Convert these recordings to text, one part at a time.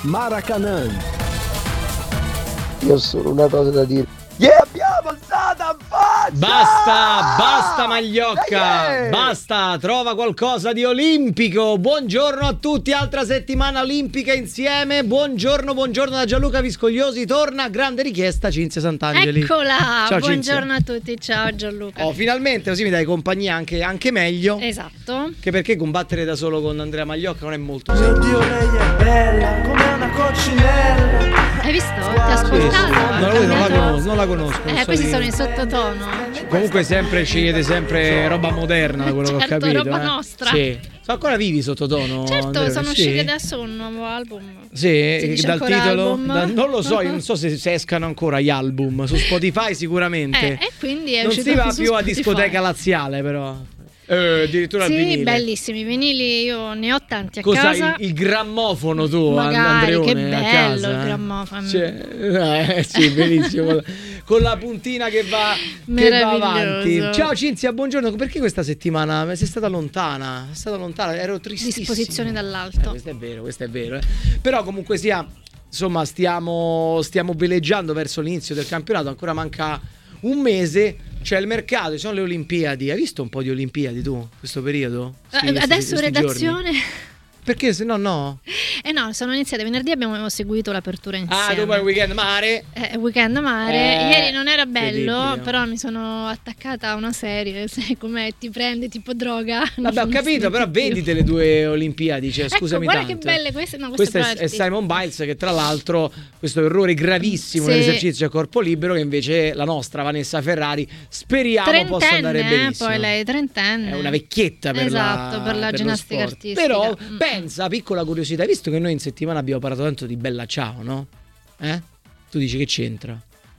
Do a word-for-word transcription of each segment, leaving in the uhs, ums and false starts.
Maracanã. Io ho solo una cosa da dire. Gli abbiamo alzato a faccia! Basta, basta Magliocca, Yeah! basta, trova qualcosa di olimpico. Buongiorno a tutti, altra settimana olimpica insieme. Buongiorno, buongiorno da Gianluca Viscogliosi. Torna, grande richiesta, Cinzia Sant'Angeli. Eccola, Ciao, buongiorno Cinzia. a tutti, ciao Gianluca. Oh, finalmente così mi dai compagnia anche, anche meglio. Esatto. Che perché combattere da solo con Andrea Magliocca non è molto semplice. Oddio, lei è bella come una coccinella. Hai visto? Ti ho ascoltato? No, non la conosco, non la conosco. non Eh, so questi di- sono in sottotono. Comunque sempre scegliete sempre roba moderna, da quello che ho Certo, capito. roba eh. nostra. Sì. Sono ancora vivi sottotono? Certo, Andrea? sono Sì? usciti adesso un nuovo album. Sì, Si dice dal ancora titolo? album? Da- non lo so, io non so se, se escano ancora gli album. Su Spotify sicuramente. Eh, e quindi è non uscito si va anche su più a Spotify. discoteca laziale, però. Eh, addirittura al Sì, vinile. bellissimi vinili, io ne ho tanti a Cos'hai casa. il, il grammofono tu, And- Magari, Andreone, che a bello casa? il grammofono. Cioè, eh, sì, benissimo. con, la, con la puntina che va, che va avanti. Meraviglioso. Ciao Cinzia, buongiorno. Perché questa settimana sei stata lontana? Sei stata lontana, ero tristissimo. Disposizione Eh, dall'alto. questo è vero, questo è vero. eh. Però comunque sia, insomma, stiamo, stiamo veleggiando verso l'inizio del campionato. Ancora manca un mese. C'è il mercato, ci sono le Olimpiadi. Hai visto un po' di Olimpiadi tu, questo periodo? Eh, Sti- sti- Adesso questi redazione. giorni? Perché se no no? Eh no, sono iniziate venerdì, abbiamo seguito l'apertura insieme. Ah, dopo il weekend mare. Eh, weekend mare. Eh, Ieri non era bello, incredibile. però mi sono attaccata a una serie, sai com'è, ti prende tipo droga. Vabbè, ho capito, però vedite le due Olimpiadi, cioè, Ecco, scusami guarda tanto. che belle queste, no, Questo queste è, però è artistiche. Simon Biles che tra l'altro questo errore gravissimo Sì. nell'esercizio a corpo libero che invece la nostra Vanessa Ferrari speriamo possa andare Trentenne, eh, benissimo. poi lei trentenne. È una vecchietta per esatto, la, per la per lo ginnastica sport. artistica. Però Mm. pensa, piccola curiosità, hai visto che noi in settimana abbiamo parlato tanto di Bella Ciao, no? Eh? Tu dici che c'entra?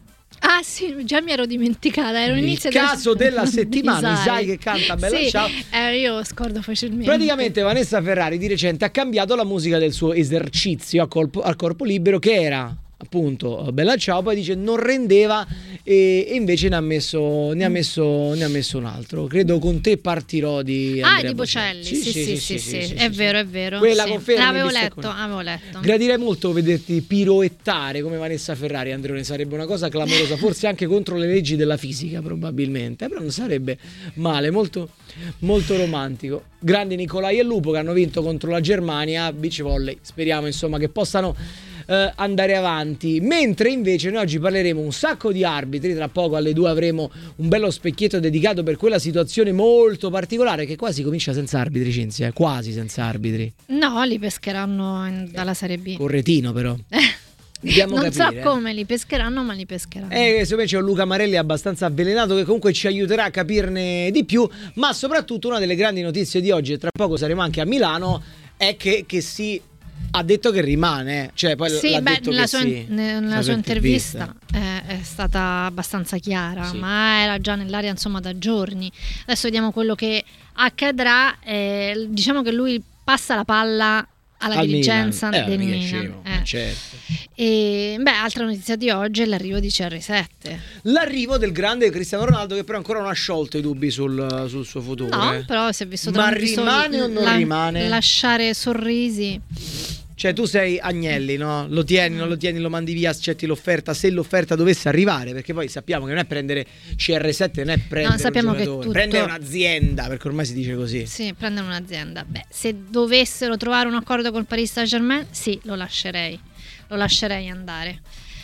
Ah sì, già mi ero dimenticata, ero Il inizio caso del- della settimana, Isai. Isai che canta Bella Sì, Ciao. eh, io scordo facilmente. Praticamente Vanessa Ferrari di recente ha cambiato la musica del suo esercizio a, colpo- a corpo libero, che era appunto Bella Ciao, poi dice non rendeva e, e invece ne ha messo ne ha messo ne ha messo un altro. Credo Con te partirò di Ah, Andrea di Bocelli, sì sì sì, sì, sì, sì, è sì. vero, è vero. Quella sì. confermi, L'avevo visto letto, con- avevo letto. Gradirei molto vederti piroettare come Vanessa Ferrari, Andreone, sarebbe una cosa clamorosa, forse anche contro le leggi della fisica probabilmente, però non sarebbe male, molto, molto romantico. Grandi Nicolai e Lupo che hanno vinto contro la Germania, beach volley, speriamo insomma che possano eh, andare avanti, mentre invece noi oggi parleremo un sacco di arbitri, tra poco alle due avremo un bello specchietto dedicato per quella situazione molto particolare che quasi comincia senza arbitri, Cinzia, eh, quasi senza arbitri, No, li pescheranno in- dalla Serie B. con retino però. Dobbiamo non capire, eh. so come li pescheranno, ma li pescheranno. Eh, secondo me c'è un Luca Marelli abbastanza avvelenato che comunque ci aiuterà a capirne di più, ma soprattutto una delle grandi notizie di oggi, e tra poco saremo anche a Milano, è che, che si ha detto che rimane, cioè poi Sì, l'ha beh, detto nella che sua, sì, nella nella sua intervista eh, è stata abbastanza chiara, Sì. ma era già nell'aria insomma da giorni. Adesso vediamo quello che accadrà. eh, diciamo che lui passa la palla alla Al dirigenza Milan. Eh, del mica è Milan. scemo, eh. certo. E beh, altra notizia di oggi è l'arrivo di C R sette. L'arrivo del grande Cristiano Ronaldo che però ancora non ha sciolto i dubbi sul, sul suo futuro. No, eh. però si è visto Ma tra- visto rimane o non la- rimane? lasciare sorrisi. Cioè tu sei Agnelli, no? Lo tieni, non lo tieni, lo mandi via, accetti l'offerta se l'offerta dovesse arrivare, perché poi sappiamo che non è prendere C R sette, non è prendere No, sappiamo un che giocatore, tutto- prendere un'azienda, perché ormai si dice così. Sì, prendere un'azienda. Beh, se dovessero trovare un accordo col Paris Saint-Germain, sì, lo lascerei. Lo lascerei andare.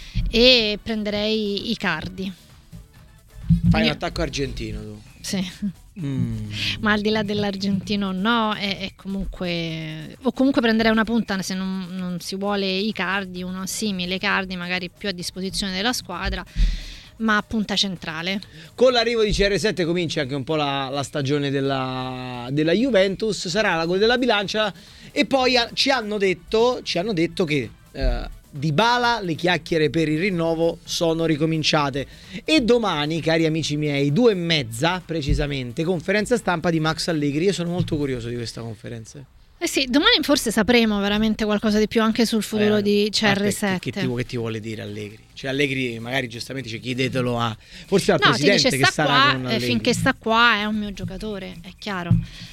E prenderei Icardi. Fai un Io- attacco argentino tu. Sì. Mm. Ma al di là dell'argentino no, è, è comunque o comunque prenderei una punta se non, non si vuole Icardi, uno simile Icardi magari più a disposizione della squadra, ma a punta centrale. Con l'arrivo di C R sette comincia anche un po' la, la stagione della, della Juventus, sarà la gol della bilancia e poi a- ci hanno detto, ci hanno detto che eh, Dybala, le chiacchiere per il rinnovo sono ricominciate e domani, cari amici miei, due e mezza precisamente, conferenza stampa di Max Allegri. Io sono molto curioso di questa conferenza. Eh sì, domani forse sapremo veramente qualcosa di più anche sul futuro Eh, di C R che, sette. che, ti, che ti vuole dire Allegri? Cioè Allegri magari giustamente ci chiedetelo a forse al No, ti presidente dice che sta sarà qua, con eh, Allegri. finché sta qua è un mio giocatore, è chiaro.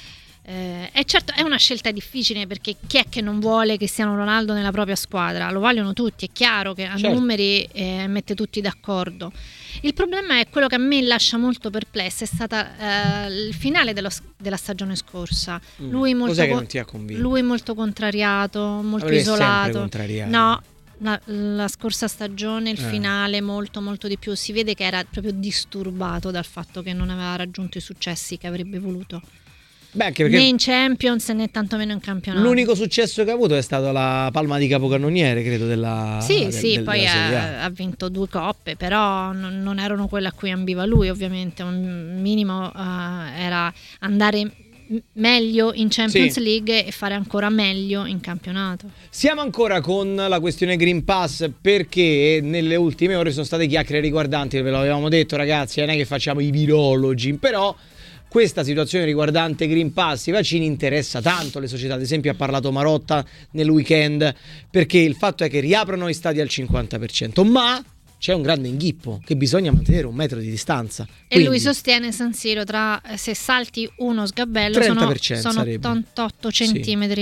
Eh, e certo è una scelta difficile, perché chi è che non vuole Cristiano Ronaldo nella propria squadra? Lo vogliono tutti, è chiaro che a Certo. numeri eh, mette tutti d'accordo. Il problema è quello che a me lascia molto perplessa, è stata eh, il finale dello- della stagione scorsa. Mm. Lui molto Cos'è che co- non ti ha convinto? lui molto contrariato, molto Ma lui è sempre isolato. contrariato. No, la, la scorsa stagione, il Eh. finale molto molto di più, si vede che era proprio disturbato dal fatto che non aveva raggiunto i successi che avrebbe voluto. Beh, anche perché Né in Champions né tantomeno in campionato. l'unico successo che ha avuto è stato la palma di capocannoniere, credo, della Sì, del- sì, del- poi della Serie A. ha, ha vinto due coppe, però non, non erano quelle a cui ambiva lui, ovviamente. Un minimo eh, era andare m- meglio in Champions Sì. League e fare ancora meglio in campionato. Siamo ancora con la questione Green Pass, perché nelle ultime ore sono state chiacchiere riguardanti, ve l'avevamo detto ragazzi, non è che facciamo i virologi, però questa situazione riguardante Green Pass, i vaccini, interessa tanto le società. Ad esempio ha parlato Marotta nel weekend, perché il fatto è che riaprono gli stadi al cinquanta per cento, ma c'è un grande inghippo, che bisogna mantenere un metro di distanza. E Quindi, lui sostiene San Siro, tra se salti uno sgabello trenta sono, per cento sono sarebbe. ottantotto Sì. centimetri.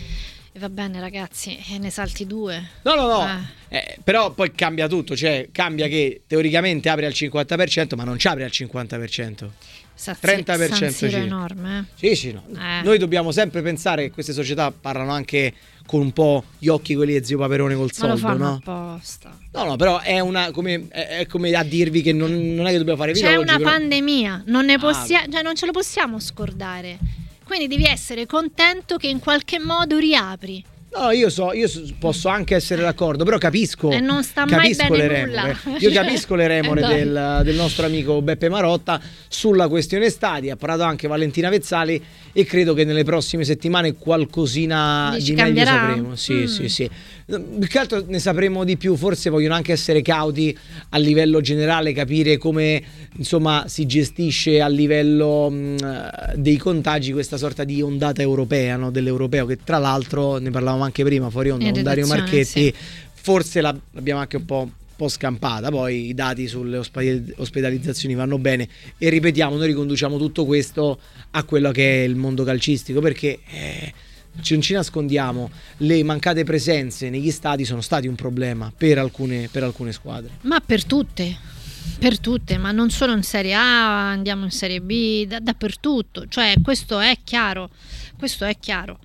E va bene ragazzi, e ne salti due. No, no, no, Eh. eh, però poi cambia tutto, cioè cambia che teoricamente apri al cinquanta per cento, ma non ci apri al cinquanta per cento. Sa- trenta per cento San Siro è circa. enorme. Eh. Sì, sì, no. Eh. Noi dobbiamo sempre pensare che queste società parlano anche con un po' gli occhi quelli di Zio Paperone col Ma lo soldo, fanno no? apposta. No, no, però è una come è, è come a dirvi che non, non è che dobbiamo fare C'è virologi, una però- pandemia, non, ne Ah. possia- cioè non ce lo possiamo scordare. Quindi devi essere contento che in qualche modo riapri. No, io so, io so- posso anche essere d'accordo, però capisco. E non sta mai capisco bene le nulla. remore. Io capisco le remore Eh, dai. del, del nostro amico Beppe Marotta sulla questione stadi. Ha parlato anche Valentina Vezzali e credo che nelle prossime settimane qualcosina Dici di meglio cambierà? sapremo. Sì, Mm. sì, sì. Più che altro ne sapremo di più. Forse vogliono anche essere cauti a livello generale, capire come insomma si gestisce a livello mh, dei contagi questa sorta di ondata europea, no? Dell'europeo, che tra l'altro ne parlavamo anche prima fuori onda In con Dario redazione, Marchetti, sì. forse la- l'abbiamo anche un po', un po' scampata. Poi i dati sulle ospa- ospedalizzazioni vanno bene e ripetiamo, noi riconduciamo tutto questo a quello che è il mondo calcistico, perché eh, non ci nascondiamo, le mancate presenze negli stadi sono stati un problema per alcune, per alcune squadre. Ma per tutte, per tutte, ma non solo in Serie A, andiamo in Serie B, da- dappertutto. Cioè questo è chiaro, questo è chiaro.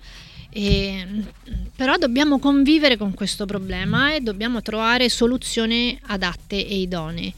E, però dobbiamo convivere con questo problema e dobbiamo trovare soluzioni adatte e idonee.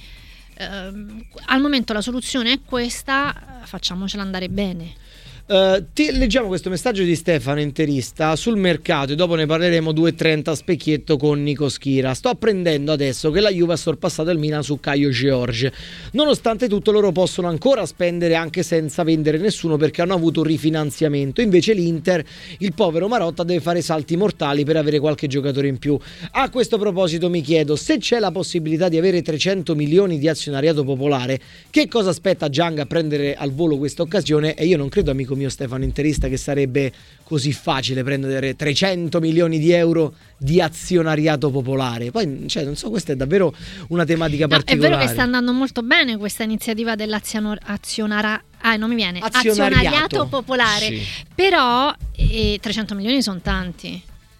Ehm, al momento la soluzione è questa, facciamocela andare bene. Uh, ti leggiamo questo messaggio di Stefano, interista sul mercato, e dopo ne parleremo. Due e trenta a specchietto con Nico Schira. Sto apprendendo adesso che la Juve ha sorpassato il Milan su Caio George. Nonostante tutto loro possono ancora spendere anche senza vendere nessuno, perché hanno avuto un rifinanziamento. Invece l'Inter, il povero Marotta, deve fare salti mortali per avere qualche giocatore in più. A questo proposito mi chiedo se c'è la possibilità di avere trecento milioni di azionariato popolare. Che cosa aspetta Giang a prendere al volo questa occasione? E io non credo, amico mio Stefano interista, che sarebbe così facile prendere trecento milioni di euro di azionariato popolare. Poi, cioè, non so, questa è davvero una tematica No, è particolare. vero che sta andando molto bene questa iniziativa dell'azionariato, ah, non mi viene, Azionariato. azionariato popolare, Sì. però eh, trecento milioni sono tanti.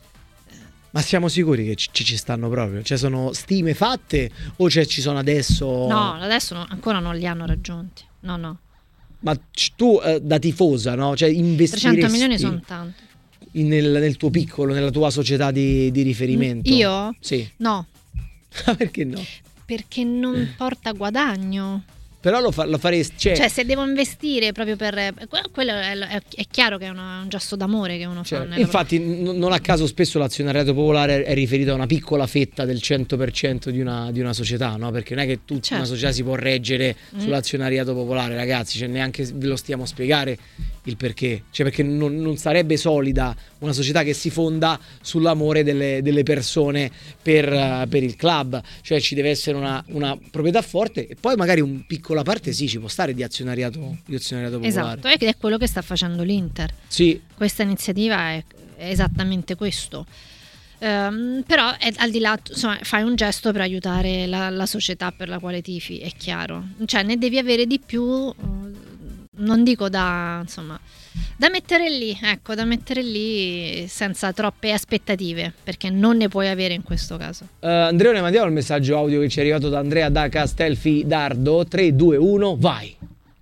Ma siamo sicuri che ci, ci stanno proprio? Cioè, sono stime fatte o cioè, ci sono adesso? No, adesso no- ancora non li hanno raggiunti. No, no. Ma c- tu eh, da tifosa, no? Cioè, investiresti trecento milioni sono tanti. in- nel, nel tuo piccolo, nella tua società di, di riferimento? Io? Sì. No, Perché no? perché non porta guadagno. Però lo, fa- lo faresti. Cioè, Cioè, se devo investire proprio per que- quello è, è- è chiaro che è una- un gesto d'amore che uno cioè, fa. nella- infatti, n- non a caso spesso l'azionariato popolare è riferito a una piccola fetta del cento per cento di una, di una società, no? Perché non è che tutta Certo. una società si può reggere Mm. sull'azionariato popolare, ragazzi. Cioè, neanche ve lo stiamo a spiegare il perché. Cioè, perché non, non sarebbe solida una società che si fonda sull'amore delle, delle persone per, eh, per il club. Cioè, ci deve essere una, una proprietà forte e poi magari un piccola parte sì, ci può stare di azionariato, di azionariato popolare. Esatto, ed è quello che sta facendo l'Inter. Sì, Questa iniziativa è, è esattamente questo. Ehm, però è, al di là, insomma, fai un gesto per aiutare la, la società per la quale tifi, è chiaro. Cioè, ne devi avere di più, eh, non dico da, insomma, Da mettere lì, ecco, da mettere lì senza troppe aspettative, perché non ne puoi avere in questo caso. Uh, Andreone, mandiamo il messaggio audio che ci è arrivato da Andrea da Castelfidardo. Tre, due, uno, vai.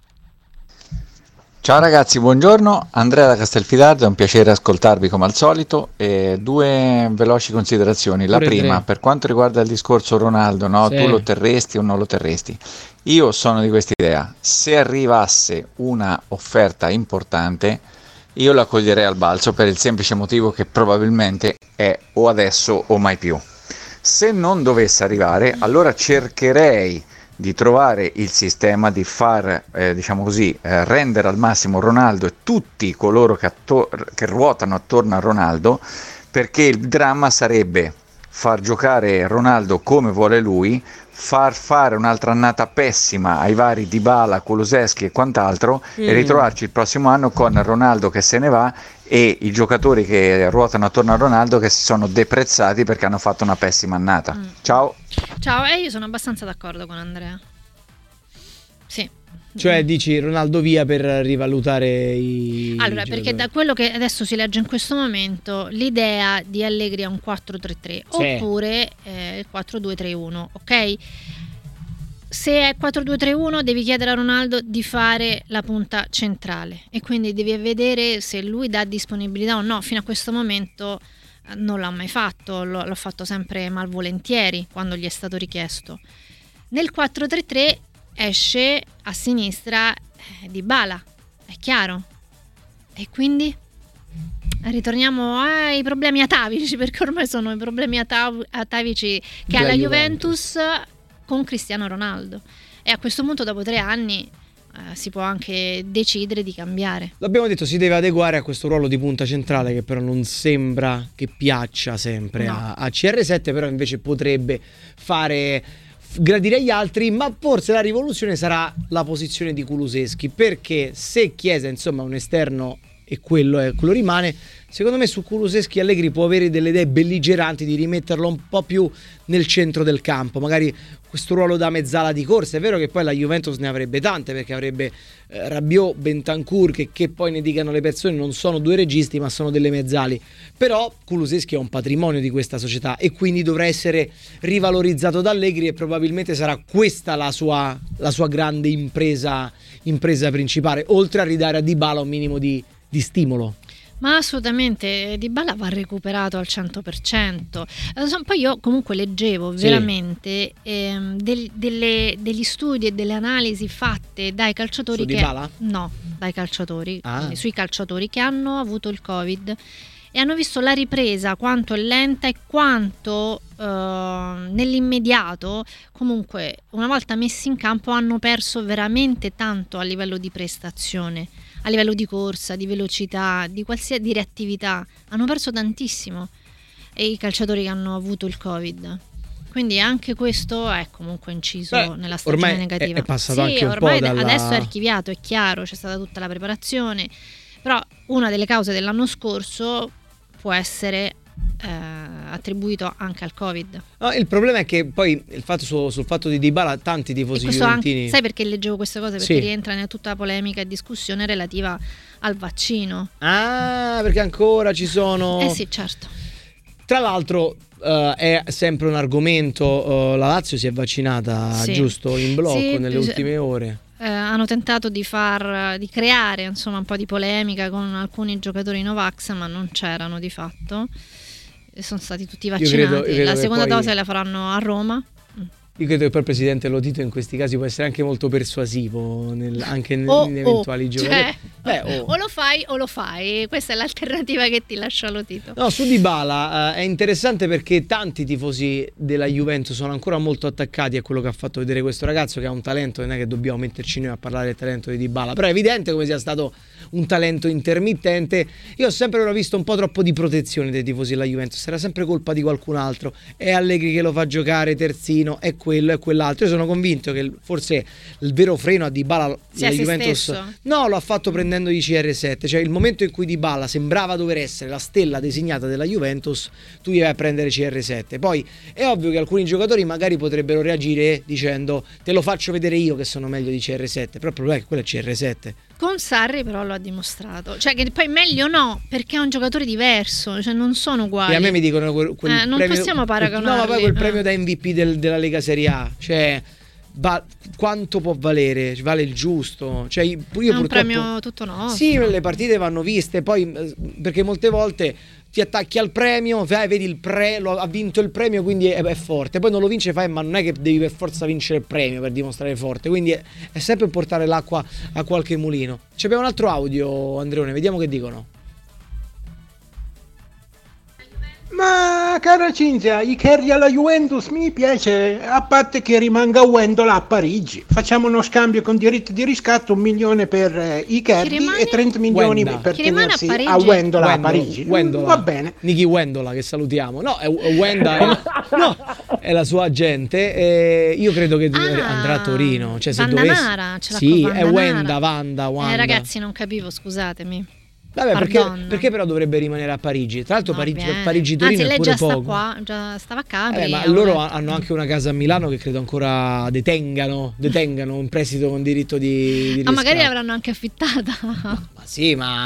Ciao ragazzi, buongiorno, Andrea da Castelfidardo, è un piacere ascoltarvi come al solito. E due veloci considerazioni. La Pure prima, tre. per quanto riguarda il discorso Ronaldo, no? Sì. Tu lo terresti o non lo terresti? Io sono di questa idea, se arrivasse una offerta importante, io la coglierei al balzo per il semplice motivo che probabilmente è o adesso o mai più. Se non dovesse arrivare, allora cercherei di trovare il sistema di far, eh, diciamo così, eh, rendere al massimo Ronaldo e tutti coloro che, attor- che ruotano attorno a Ronaldo, perché il dramma sarebbe far giocare Ronaldo come vuole lui, far fare un'altra annata pessima ai vari Dybala, Kulusevski e quant'altro mm. e ritrovarci il prossimo anno con Ronaldo che se ne va e i giocatori che ruotano attorno a Ronaldo che si sono deprezzati perché hanno fatto una pessima annata. Mm. Ciao. Ciao, e io sono abbastanza d'accordo con Andrea. Sì. Cioè dici Ronaldo via per rivalutare i Allora, i perché da quello che adesso si legge in questo momento, l'idea di Allegri è un quattro tre tre sì. oppure eh, il quattro due tre uno, ok? Se è quattro due tre uno devi chiedere a Ronaldo di fare la punta centrale e quindi devi vedere se lui dà disponibilità o no. Fino a questo momento non l'ha mai fatto, lo, l'ho fatto sempre malvolentieri quando gli è stato richiesto. Nel quattro tre tre esce a sinistra eh, Dybala, è chiaro, e quindi ritorniamo ai problemi atavici, perché ormai sono i problemi atav- atavici che ha la Juventus, Juventus con Cristiano Ronaldo, e a questo punto dopo tre anni eh, si può anche decidere di cambiare. L'abbiamo detto, si deve adeguare a questo ruolo di punta centrale che però non sembra che piaccia sempre no. a, a C R sette, però invece potrebbe fare gradire agli altri, ma forse la rivoluzione sarà la posizione di Kulusevski, perché se Chiesa insomma è un esterno e quello, è, quello rimane, secondo me su Kulusevski Allegri può avere delle idee belligeranti di rimetterlo un po' più nel centro del campo, magari questo ruolo da mezzala di corsa. È vero che poi la Juventus ne avrebbe tante, perché avrebbe eh, Rabiot, Bentancur, che, che poi ne dicano le persone non sono due registi ma sono delle mezzali, però Kulusevski è un patrimonio di questa società e quindi dovrà essere rivalorizzato da Allegri, e probabilmente sarà questa la sua, la sua grande impresa, impresa principale, oltre a ridare a Dybala un minimo di, di stimolo. Ma assolutamente, Dybala va recuperato al cento per cento. Poi io comunque leggevo sì. veramente ehm, del, delle, degli studi e delle analisi fatte dai calciatori. Su che Dybala? No, dai calciatori, ah. sui calciatori che hanno avuto il Covid e hanno visto la ripresa quanto è lenta e quanto uh, nell'immediato, comunque una volta messi in campo, hanno perso veramente tanto a livello di prestazione, a livello di corsa, di velocità, di qualsiasi di reattività. Hanno perso tantissimo e i calciatori che hanno avuto il Covid. Quindi anche questo è comunque inciso Beh, nella stagione ormai negativa. È, è passato sì, anche un ormai po' dalla... adesso è archiviato, è chiaro, c'è stata tutta la preparazione. Però una delle cause dell'anno scorso può essere eh, attribuito anche al Covid. No, il problema è che poi il fatto su, sul fatto di Dybala tanti tifosi juventini anche, sai perché leggevo queste cose? Perché sì. rientra in tutta la polemica e discussione relativa al vaccino. Ah, perché ancora ci sono... Eh sì, certo. Tra l'altro uh, è sempre un argomento, uh, la Lazio si è vaccinata sì. giusto in blocco sì, nelle bis- ultime ore. Eh, hanno tentato di far di creare insomma un po' di polemica con alcuni giocatori Novax, ma non c'erano di fatto, e sono stati tutti vaccinati. Io credo, io credo la seconda poi... dose la faranno a Roma. Io credo che poi il presidente Lotito in questi casi può essere anche molto persuasivo nel, anche nel, oh, in eventuali oh, giocatori. Cioè, Beh, oh. O lo fai o lo fai, questa è l'alternativa che ti lascia Lotito. No, su Dybala uh, è interessante perché tanti tifosi della Juventus sono ancora molto attaccati a quello che ha fatto vedere questo ragazzo, che ha un talento, non è che dobbiamo metterci noi a parlare del talento di Dybala, però è evidente come sia stato un talento intermittente. Io ho sempre visto un po' troppo di protezione dei tifosi della Juventus, era sempre colpa di qualcun altro, è Allegri che lo fa giocare terzino, è quello, è quell'altro. Io sono convinto che forse il vero freno a Dybala la Juventus stesso. No, lo ha fatto prendendogli C R sette, cioè il momento in cui Dybala sembrava dover essere la stella designata della Juventus, tu gli vai a prendere C R sette. Poi è ovvio che alcuni giocatori magari potrebbero reagire dicendo te lo faccio vedere io che sono meglio di C R sette, però il problema è che quello è C R sette. Con Sarri però lo ha dimostrato, cioè che poi meglio no, perché è un giocatore diverso, cioè non sono uguali. E a me mi dicono quel, quel eh, non premio, possiamo paragonarli. No, ma poi quel premio eh. da M V P del, della Lega Serie A, cioè va, quanto può valere? Vale il giusto? Cioè io è un purtroppo, premio tutto nostro. sì, le partite vanno viste, poi perché molte volte ti attacchi al premio, vai, vedi il pre, lo, ha vinto il premio, quindi è, è forte. Poi non lo vince, fai, ma non è che devi per forza vincere il premio per dimostrare forte. Quindi è, è sempre portare l'acqua a qualche mulino. Ci abbiamo un altro audio, Andreone, vediamo che dicono. Ma cara Cinzia, i Kerry alla Juventus mi piace, a parte che rimanga Wendola a Parigi. Facciamo uno scambio con diritto di riscatto, un milione per eh, i Kerry rimane? e trenta milioni Wenda. per Chi rimane tenersi a a, Parigi? Wendola a Wendola, Parigi. Wendola. Va bene. Niki Wendola, che salutiamo. No, è, è Wenda è, no, è la sua agente. E io credo che Ah, andrà a Torino. Cioè, se Vanda dovesse... Nara, ce l'ha sì, con è Vanda Wenda, Nara. Vanda, Wanda. Eh, ragazzi, non capivo, scusatemi. Vabbè, perché, Pardon. perché però dovrebbe rimanere a Parigi? Tra l'altro Va Parigi, bene. Parigi Torino Anzi, è lei pure già sta poco. qua, già stava a Capri. Eh, ma eh, loro vabbè. hanno anche una casa a Milano che credo ancora detengano, detengano un prestito con diritto di, di Ma magari riscatto. l'avranno anche affittata. Ma sì, ma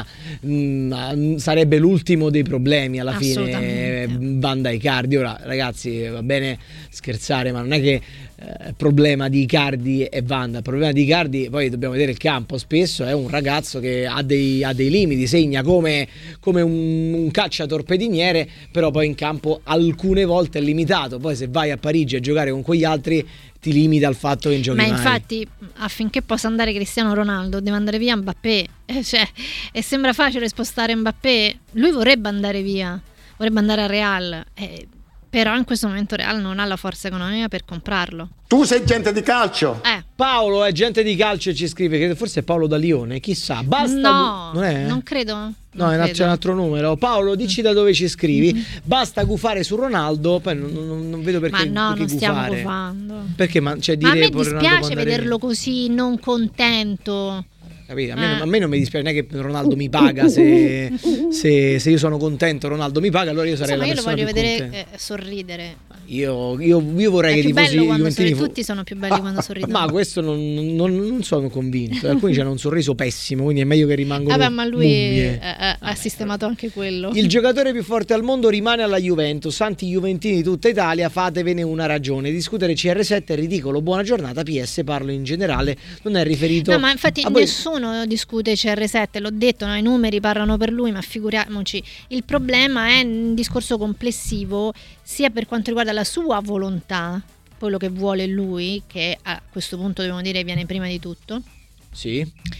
mh, sarebbe l'ultimo dei problemi alla fine. Assolutamente. Banda Icardi. Ora, ragazzi, va bene scherzare, ma non è che eh, il problema di Icardi e Wanda. Il problema di Icardi, poi dobbiamo vedere il campo. Spesso è un ragazzo che ha dei, ha dei limiti, segna come, come un, un cacciatorpediniere, però poi in campo alcune volte è limitato. Poi se vai a Parigi a giocare con quegli altri ti limita al fatto che giochi Ma mai. infatti, affinché possa andare Cristiano Ronaldo, deve andare via Mbappé. Eh, cioè, e sembra facile spostare Mbappé. Lui vorrebbe andare via, vorrebbe andare a Real. Eh, però in questo momento Real non ha la forza economica per comprarlo. Tu sei gente di calcio. Eh. Paolo è gente di calcio e ci scrive, che forse è Paolo da Lione, chissà. Basta. No, non è? non credo. No, non è un- credo. c'è un altro numero. Paolo, dici da dove ci scrivi. Basta gufare su Ronaldo. Poi non, non- non vedo perché. Ma no, perché non stiamo gufare. gufando. Perché ma, cioè, Ma a dire me poi Ronaldo può dispiace andare vederlo via. così non contento. Capito? A me, Eh. a me non mi dispiace, non è che Ronaldo mi paga. Se, se, se io sono contento, Ronaldo mi paga, allora io sarei Insomma, la io lo persona voglio più vedere contenta. eh, sorridere. Io, io, io vorrei È che i più tifosi bello quando juventini sorride. fu- Tutti sono più belli quando sorridono. Ma questo non, non, non sono convinto. Alcuni hanno un sorriso pessimo, quindi è meglio che rimangono. Vabbè, ma lui mummie. eh, eh, ha sistemato anche quello. Il giocatore più forte al mondo rimane alla Juventus. Santi Juventini di tutta Italia, fatevene una ragione. Discutere C R sette è ridicolo. Buona giornata. P S, parlo in generale, non è riferito. No, ma infatti a voi- nessuno discute C R sette, l'ho detto, no? I numeri parlano per lui, ma figuriamoci. Il problema è un discorso complessivo, sia per quanto riguarda la sua volontà, quello che vuole lui, che a questo punto dobbiamo dire viene prima di tutto, Sì.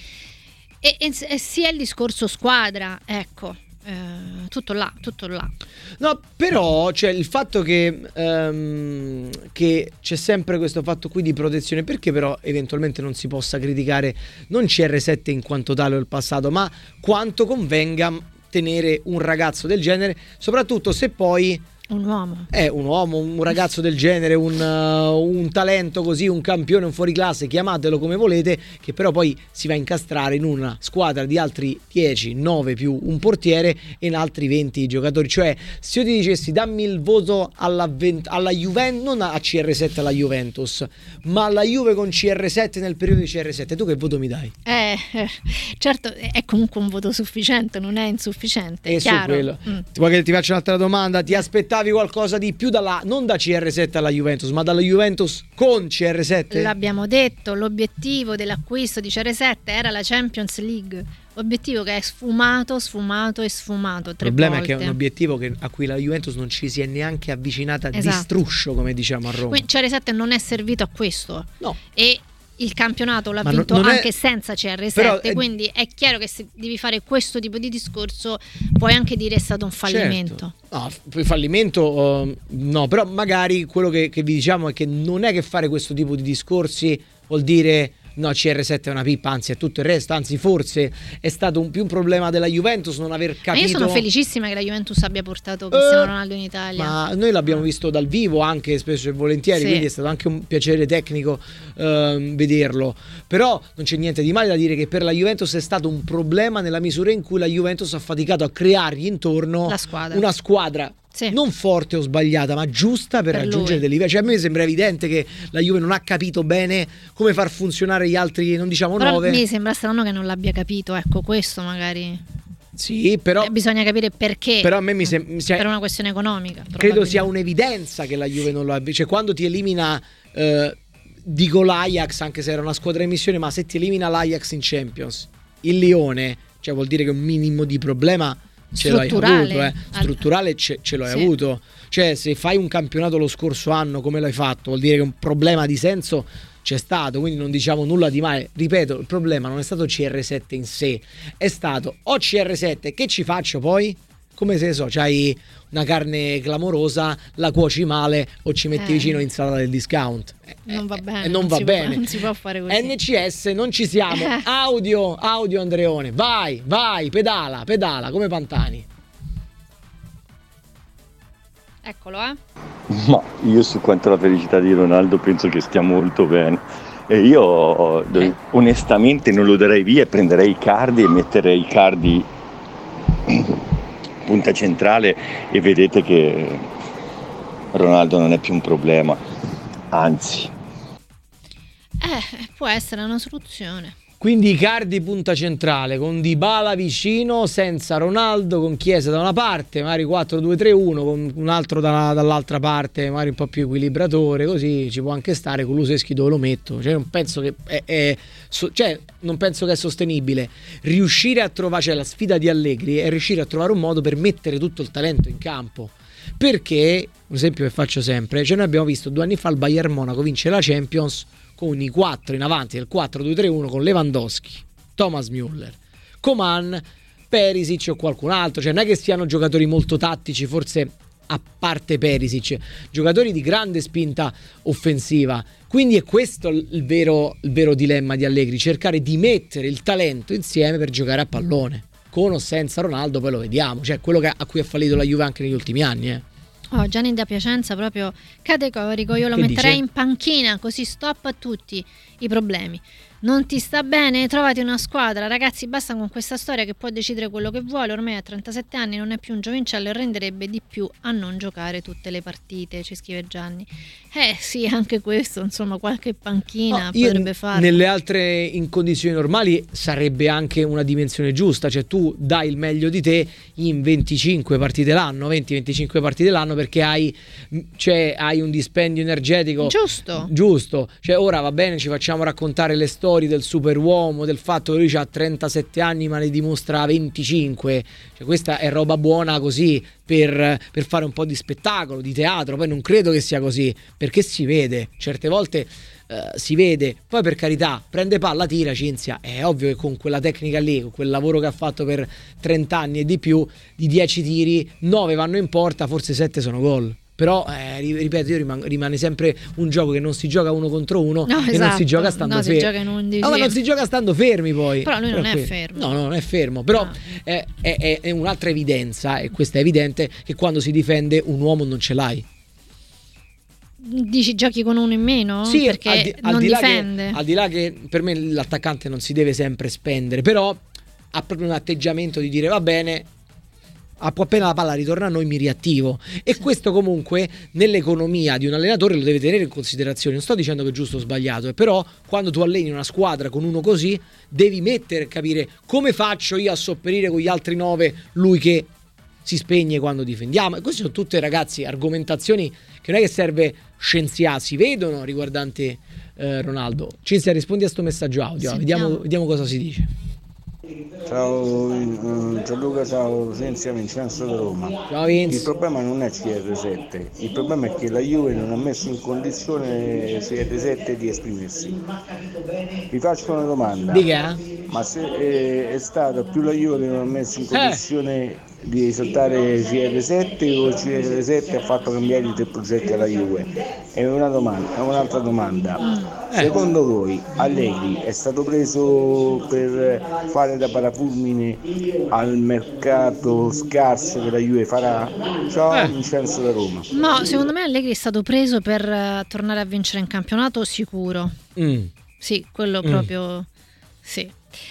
e, e- e sia il discorso squadra, ecco. Eh, tutto là, tutto là. No, però cioè, il fatto che, ehm, che c'è sempre questo fatto qui di protezione, perché però eventualmente non si possa criticare non C R sette in quanto tale o il passato, ma quanto convenga tenere un ragazzo del genere, soprattutto se poi Un uomo. è un uomo, un ragazzo del genere, un, uh, un talento così, un campione, un fuoriclasse, chiamatelo come volete, che però poi si va a incastrare in una squadra di altri dieci, nove più un portiere e in altri venti giocatori. Cioè, se io ti dicessi dammi il voto alla, vent- alla Juventus, non a C R sette alla Juventus, ma alla Juve con C R sette nel periodo di C R sette, tu che voto mi dai? Eh, eh, certo, è comunque un voto sufficiente, non è insufficiente. E È su chiaro. quello. Mm. Ti vuoi che ti faccia un'altra domanda? Ti aspettavi qualcosa di più dalla, non da C R sette alla Juventus, ma dalla Juventus con C R sette? L'abbiamo detto, l'obiettivo dell'acquisto di C R sette era la Champions League, obiettivo che è sfumato, sfumato e sfumato Il tre problema volte. è che è un obiettivo che, a cui la Juventus non ci si è neanche avvicinata di Esatto. struscio, come diciamo a Roma. Quindi C R sette non è servito a questo. No. E il campionato l'ha Ma non- vinto non è- anche senza C R sette, Però è- quindi è chiaro che se devi fare questo tipo di discorso puoi anche dire è stato un fallimento. Certo. No, f- fallimento eh, no, però magari quello che, che vi diciamo è che non è che fare questo tipo di discorsi vuol dire no, C R sette è una pippa, anzi è tutto il resto, anzi forse è stato un più un problema della Juventus non aver Ma capito. io sono felicissima che la Juventus abbia portato Cristiano Eh, Ronaldo in Italia. Ma noi l'abbiamo visto dal vivo anche spesso e volentieri, Sì. quindi è stato anche un piacere tecnico ehm, vederlo. Però non c'è niente di male da dire che per la Juventus è stato un problema nella misura in cui la Juventus ha faticato a creargli intorno La squadra. una squadra Sì. Non forte o sbagliata, ma giusta per, Per raggiungere lui. dei livelli. Cioè, a me sembra evidente che la Juve non ha capito bene come far funzionare gli altri, non diciamo Però nove. mi sembra strano che non l'abbia capito, ecco, questo magari. Sì, però Eh, bisogna capire perché. Però a me mi sembra, cioè, per una questione economica. credo probabilmente. sia un'evidenza che la Juve non lo abbia. Cioè, quando ti elimina, eh, dico l'Ajax, anche se era una squadra in missione, ma se ti elimina l'Ajax in Champions, il Lione, cioè vuol dire che un minimo di problema ce l'hai Strutturale. avuto, eh. strutturale ce, ce l'hai Sì. avuto. Cioè, se fai un campionato lo scorso anno come l'hai fatto, vuol dire che un problema di senso c'è stato, quindi non diciamo nulla di male. Ripeto, il problema non è stato C R sette in sé, è stato ho C R sette, che ci faccio poi? Come se ne so, c'hai una carne clamorosa, la cuoci male o ci metti Eh. vicino l'insalata del discount. Eh, Non va bene, eh, non non va si può- bene. non si può fare così. N C S non ci siamo. Audio, audio Andreone, vai, vai, pedala, pedala come Pantani. Eccolo, eh. Ma io su quanto alla felicità di Ronaldo penso che stia molto bene. E io Eh. onestamente non lo darei via e prenderei Icardi e metterei Icardi punta centrale e vedete che Ronaldo non è più un problema, anzi. Eh, può essere una soluzione. Quindi Icardi punta centrale con Dybala vicino, senza Ronaldo, con Chiesa da una parte, magari quattro due tre uno, con un altro da- dall'altra parte, magari un po' più equilibratore, così ci può anche stare. Con Kulusevski dove lo metto? Cioè non penso che è, è- so- cioè, non penso che è sostenibile. Riuscire a trovare, cioè la sfida di Allegri è riuscire a trovare un modo per mettere tutto il talento in campo. Perché, un esempio che faccio sempre, cioè noi abbiamo visto due anni fa il Bayern Monaco vincere la Champions con i quattro in avanti del quattro due tre uno con Lewandowski, Thomas Müller, Coman, Perisic o qualcun altro. Cioè non è che siano giocatori molto tattici, forse a parte Perisic, giocatori di grande spinta offensiva. Quindi è questo il vero, il vero dilemma di Allegri, cercare di mettere il talento insieme per giocare a pallone. Con o senza Ronaldo poi lo vediamo, cioè quello che, a cui ha fallito la Juve anche negli ultimi anni, eh. Oh, Gianni da Piacenza proprio categorico, io lo Che metterei dice? in panchina, così stop a tutti i problemi. Non ti sta bene? Trovati una squadra, ragazzi, basta con questa storia che può decidere quello che vuole, ormai ha trentasette anni, non è più un giovincello e renderebbe di più a non giocare tutte le partite, ci scrive Gianni. Eh sì, anche questo, insomma, qualche panchina No, io potrebbe n- farlo. Nelle altre in condizioni normali sarebbe anche una dimensione giusta, cioè tu dai il meglio di te in venticinque partite l'anno, venti venticinque partite l'anno, perché hai, cioè, hai un dispendio energetico Giusto. giusto. Cioè ora va bene, ci facciamo raccontare le storie del superuomo, del fatto che lui ha trentasette anni ma ne dimostra venticinque, cioè questa è roba buona così per, per fare un po' di spettacolo, di teatro. Poi non credo che sia così, perché si vede certe volte, eh, si vede. Poi per carità, prende palla, tira, Cinzia, è ovvio che con quella tecnica lì, con quel lavoro che ha fatto per trenta anni e di più, di dieci tiri nove vanno in porta, forse sette sono gol. Però, eh, ri- ripeto, io riman- rimane sempre un gioco che non si gioca uno contro uno, No, e non esatto. si gioca stando No, si fermi. gioca in undici. No, ma non si gioca stando fermi poi. Però lui non è que- fermo. No, no, non è fermo. Però Ah. è, è- è- è un'altra evidenza, e questa è evidente, che quando si difende un uomo non ce l'hai. Dici giochi con uno in meno? Sì, perché al di, al non di là difende. Che, al di là che per me l'attaccante non si deve sempre spendere, però ha proprio un atteggiamento di dire va bene, appena la palla ritorna a noi mi riattivo, e questo comunque nell'economia di un allenatore lo deve tenere in considerazione. Non sto dicendo che è giusto o sbagliato, eh, però quando tu alleni una squadra con uno così devi mettere, capire come faccio io a sopperire con gli altri nove lui che si spegne quando difendiamo. E queste sono tutte, ragazzi, argomentazioni che non è che serve scienziati, si vedono riguardanti eh, Ronaldo. Cinzia, rispondi a sto messaggio audio, Sentiamo. vediamo, vediamo cosa si dice. Ciao eh, Gianluca, ciao Cinzia, Vincenzo da Roma. Ciao Il Vince. problema non è C R sette, il problema è che la Juve non ha messo in condizione C R sette di esprimersi. Vi faccio una domanda, Dica. ma se eh, è stata più la Juve che non ha messo in condizione di esaltare C R sette o C R sette ha fatto cambiare i tre progetti alla Juve? E una domanda, un'altra domanda, Eh. secondo voi Allegri è stato preso per fare da parafulmine al mercato scarso che la Juve farà? Ciao Eh. Vincenzo da Roma. No, secondo me Allegri è stato preso per eh, tornare a vincere in campionato, sicuro. Mm. Sì, quello Mm. proprio sì.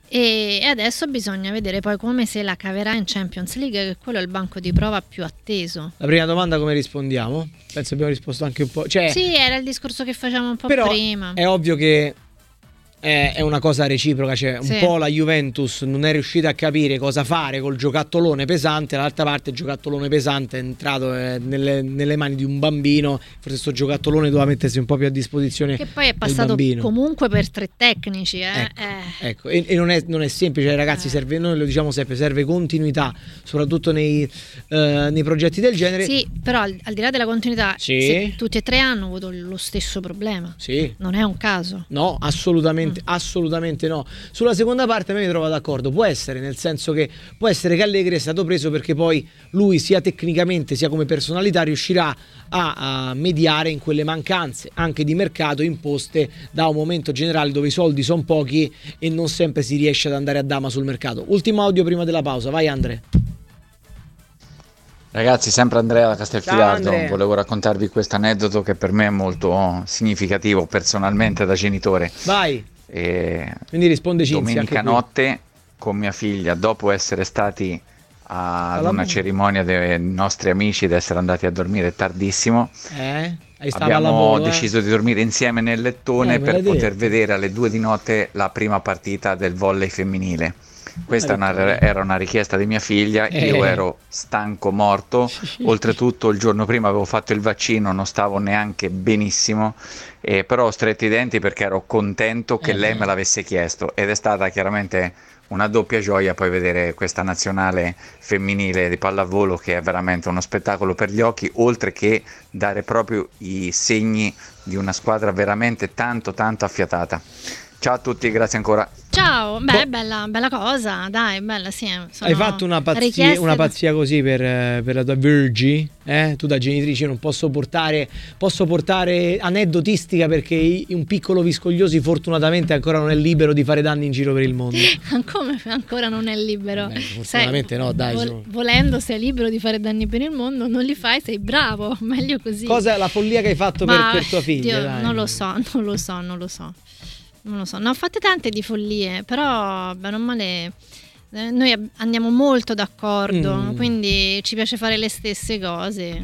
E e adesso bisogna vedere poi come se la caverà in Champions League, che quello è il banco di prova più atteso. La prima domanda come rispondiamo? Penso abbiamo risposto anche un po', cioè, Sì, era il discorso che facevamo un po' però prima. è ovvio che è, è una cosa reciproca, cioè un Sì. po' la Juventus non è riuscita a capire cosa fare col giocattolone pesante, dall'altra parte il giocattolone pesante è entrato eh, nelle, nelle mani di un bambino, forse sto giocattolone doveva mettersi un po' più a disposizione Che poi è del passato bambino. comunque per tre tecnici, eh. Ecco, Eh. ecco. E, e non, è, non è semplice, ragazzi, Eh. serve, noi lo diciamo sempre, serve continuità, soprattutto nei, eh, nei progetti del genere. Sì, però al, al di là della continuità, Sì. se tutti e tre hanno avuto lo stesso problema. Sì. Non è un caso. No, assolutamente, assolutamente no. Sulla seconda parte a me mi trovo d'accordo, può essere, nel senso che può essere che Allegri è stato preso perché poi lui sia tecnicamente sia come personalità riuscirà a, a mediare in quelle mancanze anche di mercato imposte da un momento generale dove i soldi sono pochi e non sempre si riesce ad andare a dama sul mercato. Ultimo audio prima della pausa, vai Andre. Ragazzi, sempre Andrea da Ciao, Castelfidardo, Andrea. volevo raccontarvi questo aneddoto che per me è molto significativo personalmente da genitore. Vai, E quindi risponde Cinzia domenica anche qui. notte con mia figlia, dopo essere stati ad Alla una mu- cerimonia dei nostri amici ed essere andati a dormire tardissimo, Eh? Hai stava al abbiamo lavoro, eh? deciso di dormire insieme nel lettone Eh, me per l'hai poter detto. vedere alle due di notte la prima partita del volley femminile. Questa è una- era una richiesta di mia figlia, io Eh. ero stanco morto, oltretutto il giorno prima avevo fatto il vaccino, non stavo neanche benissimo, eh, però ho stretto i denti perché ero contento che Eh, lei beh. me l'avesse chiesto ed è stata chiaramente una doppia gioia poi vedere questa nazionale femminile di pallavolo che è veramente uno spettacolo per gli occhi, oltre che dare proprio i segni di una squadra veramente tanto tanto affiatata. Ciao a tutti, grazie ancora. Ciao, beh, Boh. bella, bella cosa, dai, bella, sì. sono Hai fatto una pazzia, richieste una da- pazzia così per, eh, per la tua Virgie? Eh? Tu da genitrice non posso portare, posso portare aneddotistica perché i- un piccolo viscogliosi fortunatamente ancora non è libero di fare danni in giro per il mondo. Come ancora non è libero? Beh, fortunatamente no, dai, vol- su. volendo sei libero di fare danni per il mondo, non li fai, sei bravo, meglio così. Cosa è la follia che hai fatto per, Ma, per tua figlia? Dio, dai? non lo so, non lo so, non lo so. Non lo so, ne ho fatte tante di follie, però bene o male eh, noi ab- andiamo molto d'accordo, Mm. quindi ci piace fare le stesse cose.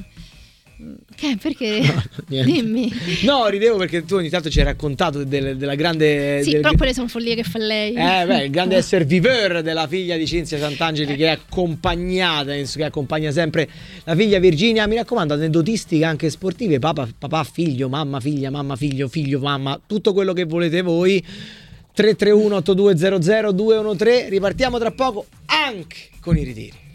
Che? Perché? Niente. Dimmi. No, ridevo perché tu ogni tanto ci hai raccontato del- della grande... Sì, del- però quelle sono follie che fa lei. Eh beh, il grande essere viveur della figlia di Cinzia Sant'Angeli che è accompagnata, che accompagna sempre la figlia Virginia. Mi raccomando, aneddotistiche anche sportive, papà, papà, figlio, mamma, figlia, mamma, figlio, figlio, mamma, tutto quello che volete voi. tre tre uno otto due zero zero due uno tre, ripartiamo tra poco anche con i ritiri.